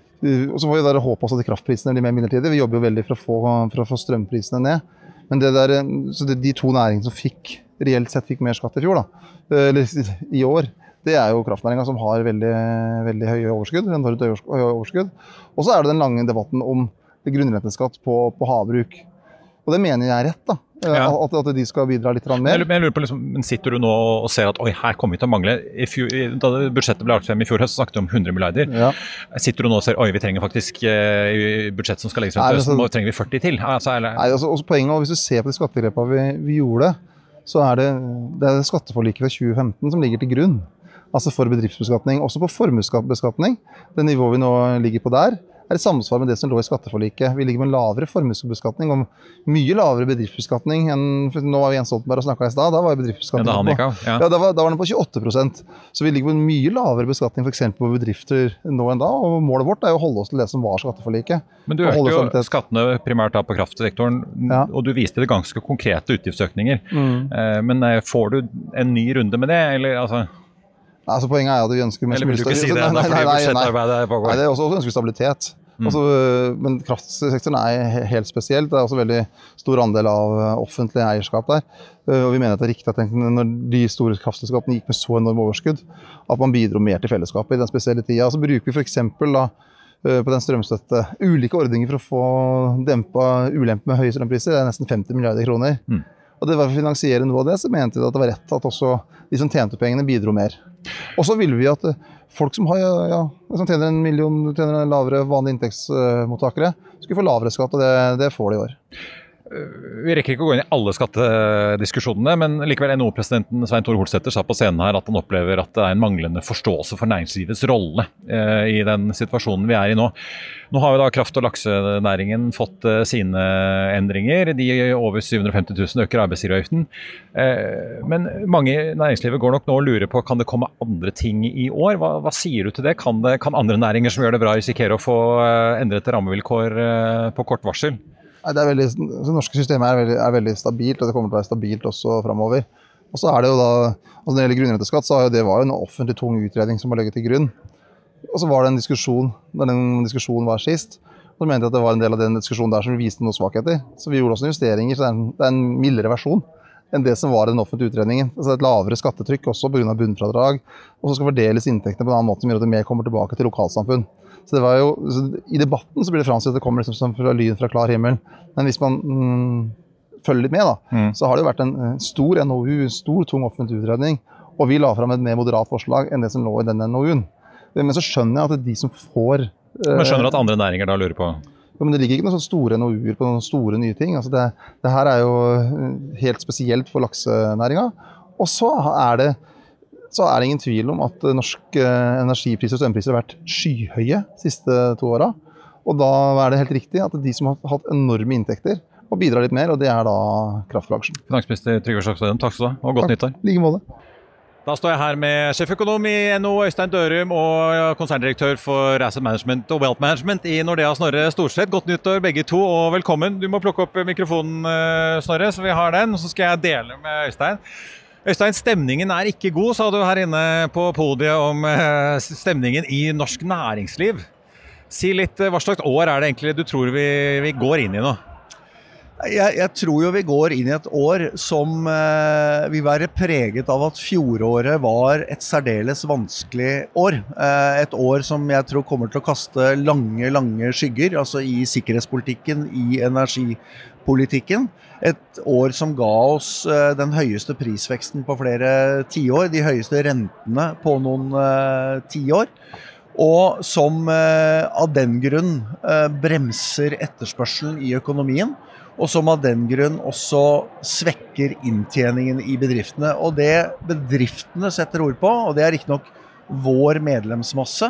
Og så får vi der håpe også at kraftprisene blir mer midlertidige. Vi jobber jo veldig for å få, for å få strømprisene ned. Men det der, så det, de to næringene som fikk, reelt sett fikk mer skatt i fjor, da, eller i år, det er jo kraftnæringen som har veldig, veldig høye overskudd, enormt høye overskudd. Og så er det den lange debatten om grunnrenteskatt på, på havbruk. Og det mener jeg er rett, da. Ja. At, at de skal bidra litt mer. Men jeg lurer på, liksom, men sitter du nå og ser at oi, her kommer vi til å mangle? I fjor, da budsjettet ble lagt frem i fjor høst, så snakket vi om hundre milliarder. Ja. Sitter du nå og ser oi, vi trenger faktisk uh, budsjett som skal legges frem til høsten, nå trenger vi førti til? Altså, eller... Nei, altså, også poenget, og hvis du ser på de skattegrepene vi, vi gjorde, så er det, det er skatteforliket fra tjue femten som ligger til grunn. Altså for bedriftsbeskatning, også på formuesbeskatning. Det nivået vi nå ligger på der, er i samsvar med det som lå i skatteforliket. Vi ligger med en lavere formuesbeskatning og mye lavere bedriftsbeskatning enn, nå var vi Jens Stoltenberg og snakket i sted, da var bedriftsbeskatning ja, på, ja. Ja, da, var, da var den på tjueåtte prosent. Så vi ligger med en mye lavere beskatning for eksempel på bedrifter nå enn da, og målet vårt er jo å holde oss til det som var skatteforliket. Men du økte jo skattene primært da på kraftsektoren, ja. Og du viste det ganske konkrete utgiftsøkninger. Mm. Eh, men får du en ny runde med det, eller altså... Altså, poenget er at vi ønsker mest mulig stabilitet. Eller vil du ikke si det, da, fordi budsjettarbeidet er pågår? Nei, det er også, også ønsker stabilitet. Mm. Altså, men kraftsektoren er helt spesielt. Det er også veldig stor andel av offentlig eierskap der. Og vi mener at det er riktig at når de store kraftselskapene gikk med så enorm overskudd, at man bidro mer til fellesskapet i den spesielle tida. Så bruker vi for eksempel da, på den strømstøtte ulike ordninger for å få dempet ulempe med høye strømpriser. Det er nesten femti milliarder kroner. Mm. Og det var for å finansiere noe av det, så mente vi at det var rett at også de som tjente pengene bidro mer. Og så ville vi at folk som, har, ja, som tjener en million, tjener en lavere vanlige inntektsmottakere, skulle få lavere skatt, og det, det får de i år. Vi rekker ikke å gå inn i alle skattediskusjonene, men likevel N H O-presidenten Svein Tore Holsæter sa på scenen her at han opplever at det er en manglende forståelse for næringslivets rolle eh, i den situasjonen vi er i nå. Nå har jo da kraft- og laksenæringen fått eh, sine endringer. De over syv hundre og femti tusen øker arbeidsgiveravgiften. Eh, men mange i næringslivet går nok nå og lurer på, kan det komme andre ting i år? Hva, hva sier du til det? Kan, det? kan andre næringer som gjør det bra risikere å få eh, endrete rammevilkår eh, på kort varsel? Det, er veldig, det norske systemet er veldig, er veldig stabilt, og det kommer til å være stabilt også fremover. Og så er det jo da, altså når det gjelder grunnrenteskatt, så det var jo en offentlig tung utredning som var legget til grunn. Og så var det en diskusjon, da den diskusjonen var sist, og så mente jeg at det var en del av den diskusjonen der som viste noen svakheter. Så vi gjorde også justeringer, så det er en, det er en mildere versjon enn det som var i den offentlige utredningen. Altså et lavere skattetrykk også på grunn av bunnfradrag, og så skal fordeles inntektene på en annen måte som gjør at det mer kommer tilbake til lokalsamfunn. Så det var jo, i debatten så blir det fremstilt at det kommer liksom som fra lyn fra klar himmel. Men hvis man mm, følger litt med da, mm. så har det jo vært en stor N O U, en stor, tung offentlig utredning, og vi la frem et mer moderat forslag enn det som lå i den N O U-en. Men så skjønner jeg at de som får... Men skjønner at andre næringer da lurer på? Ja, men det ligger ikke noen sånne store N O U-er på noen store nye ting. Altså det, det her er jo helt spesielt for laksenæringen. Og så er det så er det ingen tvil om at norske energipriser og strømpriser har vært skyhøye de siste to årene. Og da er det helt riktig at de som har hatt enorme inntekter må bidra litt mer, og det er da kraftbransjen. Finansminister Trygve Slagsvold Vedum, takk skal du ha, og godt nyttår. Like måte. Da står jeg her med sjeføkonom i N O, Øystein Dørum, og konserndirektør for Asset Management og Wealth Management i Nordea, Snorre Storseth. Godt nyttår begge to, og velkommen. Du må plukke opp mikrofonen, Snorre, så vi har den, og så skal jeg dele med Øystein. Øystein, stemningen er ikke god, sa du her inne på podiet om stemningen i norsk næringsliv. Si litt, hva slags år er det egentlig du tror vi, vi går inn i nå? Jeg, jeg tror jo vi går inn i et år som eh, vil være preget av at fjoråret var et særdeles vanskelig år. Eh, et år som jeg tror kommer til å kaste lange, lange skygger, altså i sikkerhetspolitikken, i energipolitikken. Et år som ga oss eh, den høyeste prisveksten på flere tiår, de høyeste rentene på noen eh, tiår. Og som eh, av den grunn eh, bremser etterspørselen i økonomien, og som av den grunn også svekker inntjeningen i bedriftene. Og det bedriftene setter ord på, og det er ikke nok vår medlemsmasse,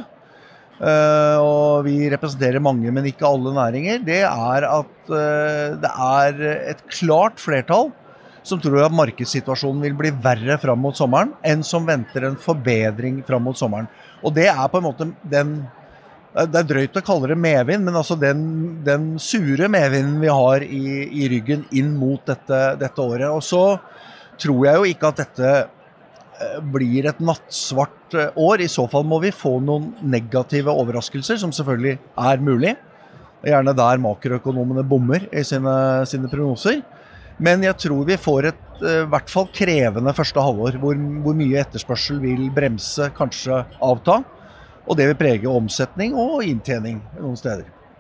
og vi representerer mange, men ikke alle næringer, det er at det er et klart flertall som tror at markedssituasjonen vil bli verre fram mot sommeren, enn som venter en forbedring fram mot sommeren. Og det er på en måte den... Det er drøyt å kalle det medvind, men altså den, den sure medvinden vi har i, i ryggen inn mot dette, dette året. Og så tror jeg jo ikke at dette blir et nattsvart år. I så fall må vi få noen negative overraskelser, som selvfølgelig er mulig. Gjerne der makroøkonomene bommer i sine, sine prognoser. Men jeg tror vi får et i hvert fall krevende første halvår, hvor, hvor mye etterspørsel vil bremse, kanskje avta. Og det vil prege omsetning og inntjening noen steder.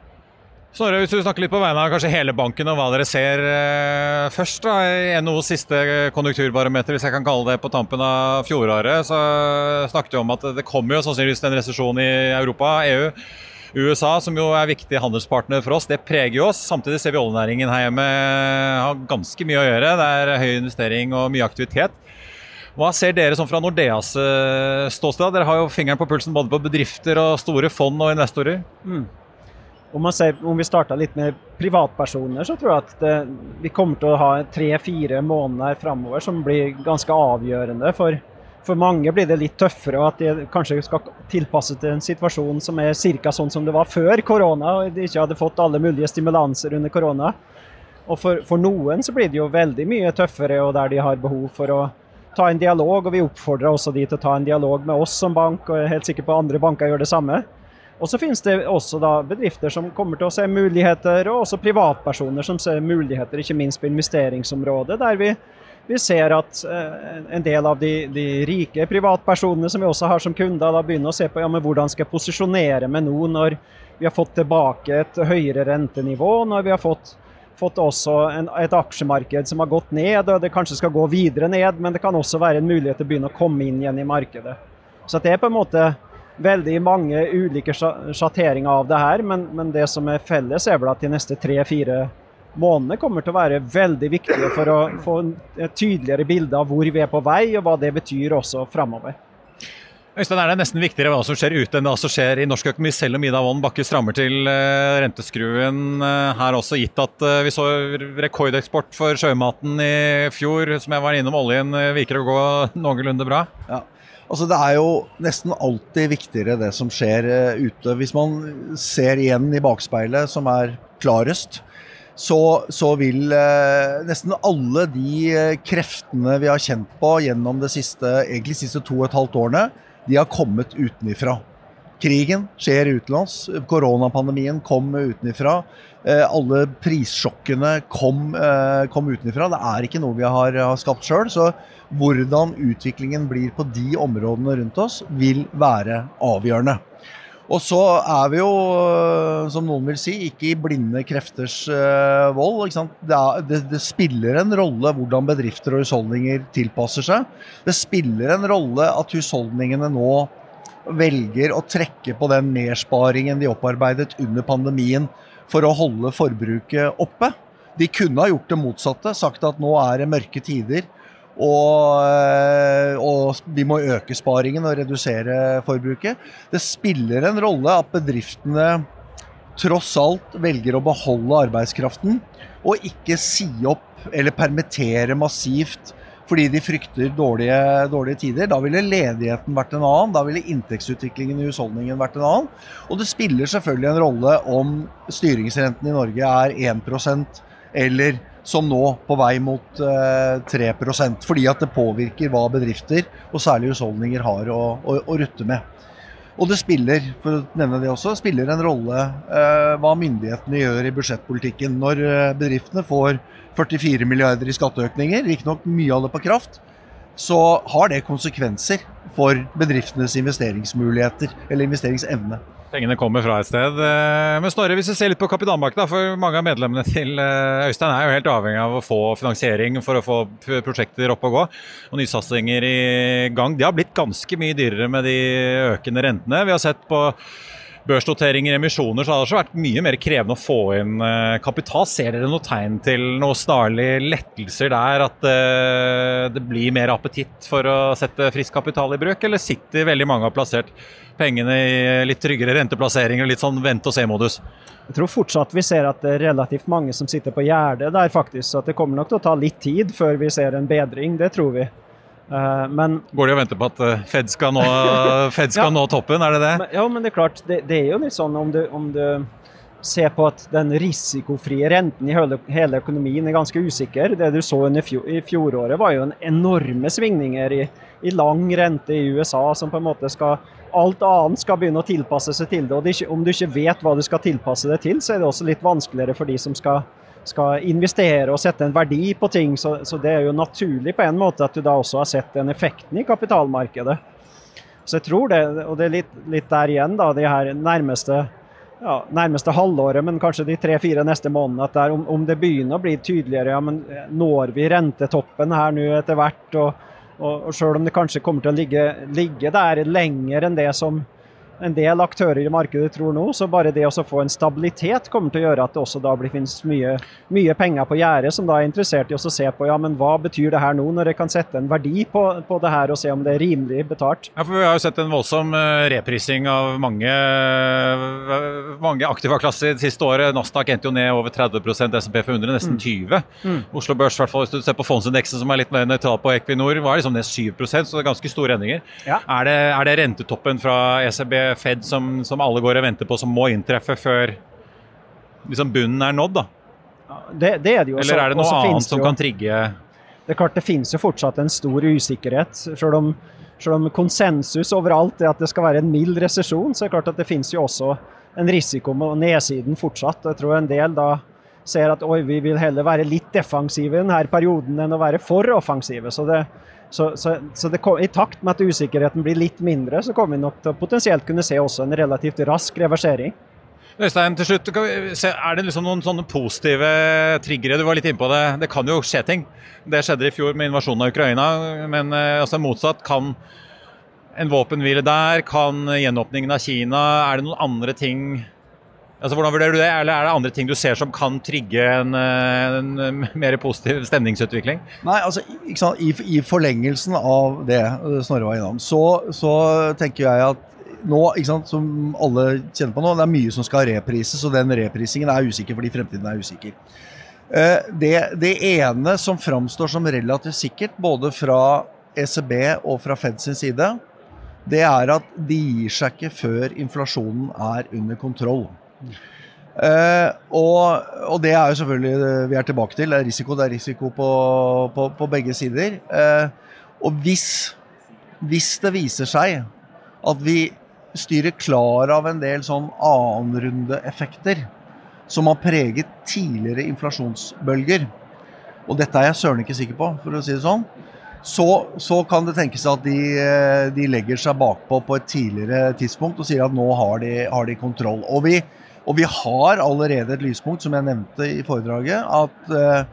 Snorre, hvis du snakker litt på vegne av kanskje hele banken og hva dere ser eh, først da, i N O's siste konjunkturbarometer, hvis jeg kan kalle det på tampen av fjoråret, så snakket vi om at det kommer jo sannsynligvis en resesjon i Europa, E U, U S A, som jo er viktig handelspartner for oss. Det preger jo oss. Samtidig ser vi oljenæringen her hjemme har ganske mye å gjøre. Det er høy investering og mye aktivitet. Hva ser dere som fra Nordeas ståsted? Dere har jo fingeren på pulsen både på bedrifter og store fond og investorer. Mm. Om, man ser, om vi starter litt med privatpersoner, så tror jeg at det, vi kommer til å ha tre-fire måneder fremover som blir ganske avgjørende. For, for mange blir det litt tøffere, og at de kanskje skal tilpasse til en situasjon som er cirka sånn som det var før korona, og de ikke hadde fått alle mulige stimulanser under korona. Og for, for noen så blir det jo veldig mye tøffere, og der de har behov for å ta en dialog, og vi oppfordrer også de til å ta en dialog med oss som bank, og jeg er helt sikker på at andre banker gjør det samme. Og så finnes det også da bedrifter som kommer til å se muligheter, og også privatpersoner som ser muligheter, ikke minst på investeringsområdet, der vi, vi ser at eh, en del av de, de rike privatpersonene som vi også har som kunder, da begynner å se på ja, men hvordan skal jeg posisjonere med noe når vi har fått tilbake et høyere rentenivå, når vi har fått fått også en, et aksjemarked som har gått ned, og det kanskje skal gå videre ned, men det kan også være en mulighet til å begynne å komme inn igjen i markedet. Så det er på en måte veldig mange ulike sjatteringer av det her, men, men det som er felles er vel at de neste tre-fire månedene kommer til å være veldig viktige for å få et tydeligere bilde av hvor vi er på vei, og hva det betyr også fremover. Øystein, er det nesten viktigere hva som skjer ute enn hva som skjer i norsk økonomi, selv om Ida Wolden Bakke strammer til uh, renteskruen uh, her også, gitt at uh, vi så rekordeksport for sjømaten i fjor, som jeg var innom, oljen uh, virker å gå noenlunde bra? Ja, altså det er jo nesten alltid viktigere det som skjer uh, ute. Hvis man ser igjen i bakspeilet, som er klarest, så, så vil uh, nesten alle de uh, kreftene vi har kjent på gjennom det siste, egentlig siste to og et halvt årene, de har kommet utenifra. Krigen skjer utenlands, koronapandemien kom utenifra, eh, alle prissjokkene kom, eh, kom utenifra. Det er ikke noe vi har, har skapt selv, så hvordan utviklingen blir på de områdene rundt oss vil være avgjørende. Og så er vi jo, som noen vil si, ikke i blinde krefters uh, vold. Ikke sant? Det, er, det, det spiller en rolle hvordan bedrifter og husholdninger tilpasser seg. Det spiller en rolle at husholdningene nå velger å trekke på den mersparingen de opparbeidet under pandemien for å holde forbruket oppe. De kunne ha gjort det motsatte, sagt at nå er det mørke tider, Og, og vi må øke sparingen og redusere forbruket. Det spiller en rolle at bedriftene tross alt velger å beholde arbeidskraften og ikke si opp eller permittere massivt fordi de frykter dårlige, dårlige tider. Da ville ledigheten vært en annen, da ville inntektsutviklingen i husholdningen vært en annen. Og det spiller selvfølgelig en rolle om styringsrenten i Norge er en prosent eller som nå på vei mot eh, tre prosent, fordi at det påvirker hva bedrifter og særlig husholdninger har å, å, å rutte med. Og det spiller, for å nevne det også, spiller en rolle eh, hva myndighetene gjør i budsjettpolitikken. Når eh, bedriftene får førtifire milliarder i skatteøkninger, ikke nok mye av det på kraft, så har det konsekvenser for bedriftenes investeringsmuligheter eller investeringsevne. Pengene kommer fra et sted. Men Snorre, hvis vi ser litt på kapitalmarkedet, for mange av medlemmene til Øystein er jo helt avhengig av å få finansiering for å få prosjekter opp og gå, og nysatsinger i gang. De har blitt ganske mye dyrere med de økende rentene. Vi har sett på børsnoteringer, emisjoner, så har det også vært mye mer krevende å få inn kapital. Ser dere noe tegn til noe snarlig lettelser der, at det blir mer appetitt for å sette frisk kapital i bruk, eller sitter veldig mange og har plassert pengene i litt tryggere renteplasseringer, litt sånn vent-og-se-modus? Jeg tror fortsatt vi ser at det er relativt mange som sitter på gjerdet der faktisk, så at det kommer nok til å ta litt tid før vi ser en bedring, det tror vi. Uh, men, Går det å vente på at Fed skal nå, Fed skal ja, nå toppen, er det det? Men, ja, men det er klart, det, det er jo litt sånn om du, om du ser på at den risikofrie renten i hele, hele økonomien er ganske usikker. Det du så under fjor, i fjoråret var jo en enorme svingninger i, i lang rente i U S A, som på en måte skal, alt annet skal begynne å tilpasse seg til det, og det ikke, om du ikke vet hva du skal tilpasse det til, så er det også litt vanskeligere for de som skal skal investere og sette en verdi på ting, så, så det er jo naturlig på en måte at du da også har sett den effekten i kapitalmarkedet. Så jeg tror det, og det er litt, litt der igjen da, de her nærmeste, ja, nærmeste halvåret, men kanskje de tre-fire neste månedene, at der, om, om det begynner å bli tydeligere, ja, men når vi rentetoppen her nå etter hvert, og, og, og selv om det kanskje kommer til å ligge, ligge der lenger enn det som en del aktører i markedet tror nå, så bare det å få en stabilitet kommer til å gjøre at det også da blir, finnes mye, mye penger på gjerdet som da er interessert i å se på, ja, men hva betyr det her nå når jeg kan sette en verdi på, på det her og se om det er rimelig betalt? Ja, for vi har jo sett en voldsom reprising av mange, mange aktive klasser det siste året. Nasdaq endte jo ned over tretti prosent, S and P fem hundre nesten tyve. Mm. Oslo Børs, i hvert fall hvis du ser på fondsindeksen som er litt mer nøytral på Equinor, var liksom ned syv prosent, så det er ganske store endringer. Ja. Er det, er det rentetoppen fra E C B Fed som, som alle går og venter på, som må inntreffe før liksom bunnen er nådd da? Det, det er det jo. Eller er det noe annet som jo, kan trigge? Det er klart det finnes jo fortsatt en stor usikkerhet, selv om, selv om konsensus overalt er at det skal være en mild resesjon, så er det klart at det finnes jo også en risiko med nedsiden fortsatt. Jeg tror en del da ser at oi, vi vil heller være litt defensive i denne perioden enn å være for offensive, så det Så, så, så det, i takt med at usikkerheten blir litt mindre, så kommer vi nok til å potensielt kunne se også en relativt rask reversering. Øystein, til slutt, er det liksom noen sånne positive triggere? Du var litt inne på det. Det kan jo skje ting. Det skjedde i fjor med invasjonen av Ukraina, men altså, motsatt kan en våpenhvile der, kan gjenåpningen av Kina, er det noen andre ting? Altså, hvordan vurderer du det? Eller er det andre ting du ser som kan trigge en, en mer positiv stemningsutvikling? Nei, altså, ikke sant, i, i forlengelsen av det Snorre var innom, så, så tenker jeg at nå, ikke sant, som alle kjenner på nå, det er mye som skal reprises, og den reprisingen er usikker fordi fremtiden er usikker. Det, det ene som framstår som relativt sikkert, både fra E C B og fra Fed sin side, det er at de gir seg ikke før inflasjonen er under kontroll. Uh, og, og det er jo selvfølgelig vi er tilbake til, det er risiko, det er risiko på, på, på begge sider. Uh, og hvis, hvis det viser seg at vi styrer klar av en del sånn annenrunde-effekter som har preget tidligere inflasjonsbølger, og dette er jeg søren ikke sikker på, for å si det sånn, så, så kan det tenkes at de, de legger seg bakpå på et tidligere tidspunkt og sier at nå har de, har de kontroll. Og vi Og vi har allerede et lyspunkt, som jeg nevnte i foredraget, at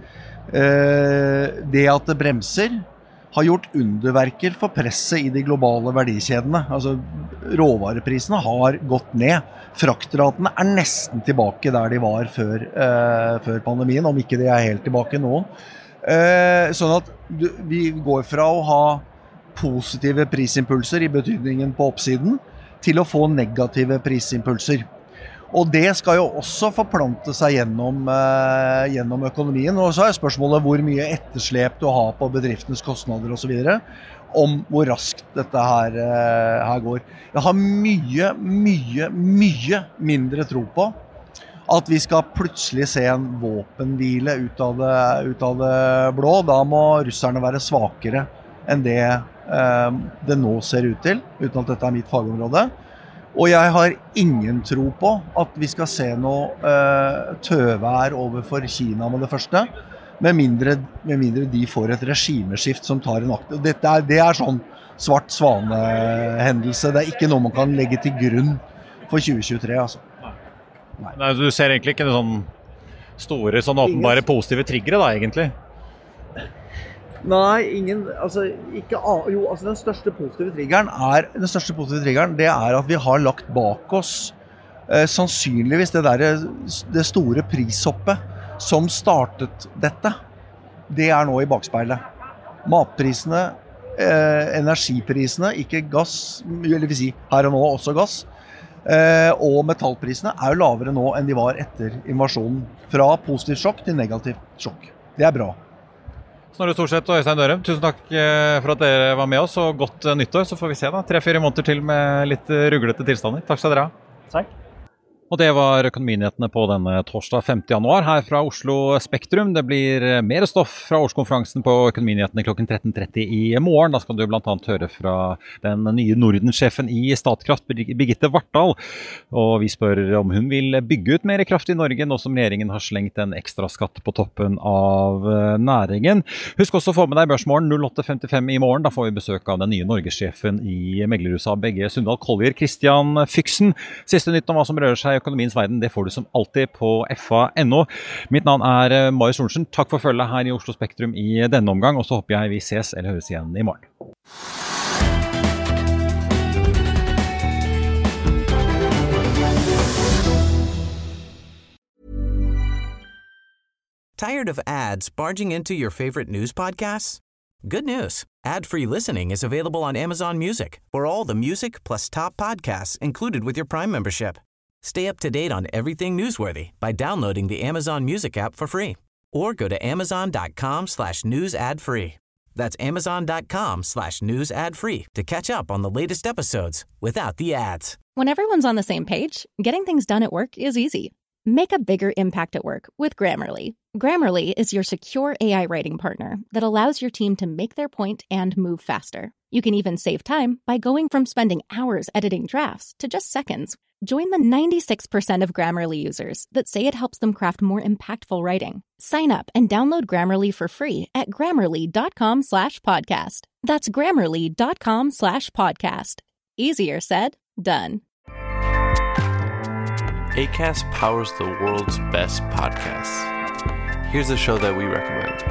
uh, det at det bremser har gjort underverker for presset i de globale verdikjedene. Altså, råvareprisene har gått ned. Fraktratene er nesten tilbake der de var før, uh, før pandemien, om ikke de er helt tilbake noen. Uh, sånn at du, vi går fra å ha positive prisimpulser i betydningen på oppsiden, til å få negative prisimpulser. Og det skal jo også forplante seg gjennom, eh, gjennom økonomien. Og så er spørsmålet hvor mye etterslep du har på bedriftens kostnader og så videre, om hvor raskt dette her, eh, her går. Jeg har mye, mye, mye mindre tro på at vi skal plutselig se en våpenhvile ut av det, ut av det blå. Da må russerne være svakere enn det eh, det nå ser ut til, uten at dette er mitt fagområde. Og jeg har ingen tro på at vi skal se noe uh, tøvær overfor Kina med det første, med mindre, med mindre de får et regimeskift som tar en akt. Dette er, det er sånn svart svanehendelse. Det er ikke noe man kan legge til grunn for tjue tjuetre. Altså. Nei. Nei, du ser egentlig ikke noen store, sånn åpenbare positive triggere da, egentlig? Nei, ingen, altså, ikke, jo, altså den største positive triggeren er, den største positive triggeren, det er at vi har lagt bak oss eh, sannsynligvis det der, det store prishoppet som startet dette. Det er nå i bakspeilet. Matprisene, eh, energiprisene, ikke gass, eller vil si her og nå også gass, eh, og metallprisene er jo lavere nå enn de var etter invasjonen. Fra positivt sjokk til negativt sjokk. Det er bra. Snorre Storseth og Øystein Dørum, tusen takk for at dere var med oss, og godt nyttår, så får vi se da, tre-fire måneder til med litt ruglete tilstander. Takk skal dere ha. Takk. Og det var økonominyhetene på denne torsdag femte januar her fra Oslo Spektrum. Det blir mer stoff fra årskonferansen på økonominyhetene klokken tretten tretti i morgen. Da skal du blant annet høre fra den nye Norden-sjefen i Statkraft, Birgitte Vartdal. Og vi spør om hun vil bygge ut mer kraft i Norge, nå som regjeringen har slengt en ekstra skatt på toppen av næringen. Husk også å få med deg Børsmorgen null åtte femtifem i morgen. Da får vi besøk av den nye Norgesjefen i Meglerhuset A B G Sundal Collier, Christian Fyksen. Siste nytt om hva som rører seg økonomiens verden, det får du som alltid på F A punktum N O. Mitt navn er Marius Lorentzen. Takk for følget her i Oslo Spektrum i denne omgang, og så håper jeg vi ses eller høres igjen i morgen. Tired of ads barging into your favorite news podcasts? Good news. Ad-free listening is available on Amazon Music for all the music plus top podcasts included with your Prime membership. Stay up to date on everything newsworthy by downloading the Amazon Music app for free or go to amazon.com slash news ad free. That's amazon.com slash news ad free to catch up on the latest episodes without the ads. When everyone's on the same page, getting things done at work is easy. Make a bigger impact at work with Grammarly. Grammarly is your secure A I writing partner that allows your team to make their point and move faster. You can even save time by going from spending hours editing drafts to just seconds. Join the ninety-six percent of Grammarly users that say it helps them craft more impactful writing. Sign up and download Grammarly for free at grammarly.com slash podcast. That's grammarly.com slash podcast. Easier said, done. Acast powers the world's best podcasts. Here's a show that we recommend.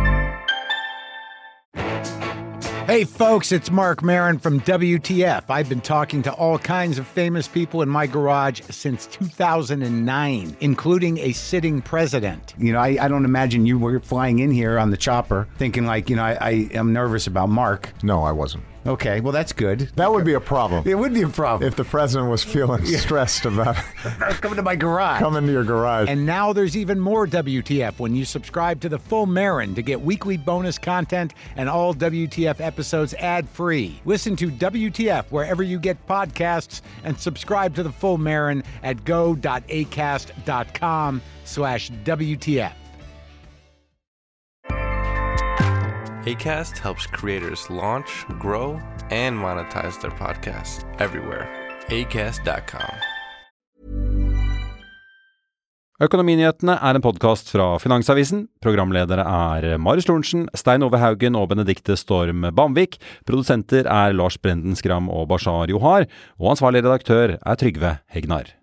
Hey folks, it's Mark Maron from W T F. I've been talking to all kinds of famous people in my garage since two thousand nine, including a sitting president. You know, I, I don't imagine you were flying in here on the chopper thinking like, you know, I, I am nervous about Mark. No, I wasn't. Okay, well, that's good. That would be a problem. It would be a problem. If the president was feeling stressed about coming to my garage. Coming to your garage. And now there's even more W T F when you subscribe to the full Marin to get weekly bonus content and all W T F episodes ad-free. Listen to W T F wherever you get podcasts and subscribe to the full Marin at go.acast.com slash WTF. Acast helps creators launch, grow, and monetize their podcasts everywhere. acast dot com. Økonominyhetene er en podcast fra Finansavisen. Programledere er Marius Lorentzen, Stein Ove Haugen og Benedikte Storm Bamvik. Produsenter er Lars Brenden Skram og Bashar Johar. Og ansvarlig redaktør er Trygve Hegnar.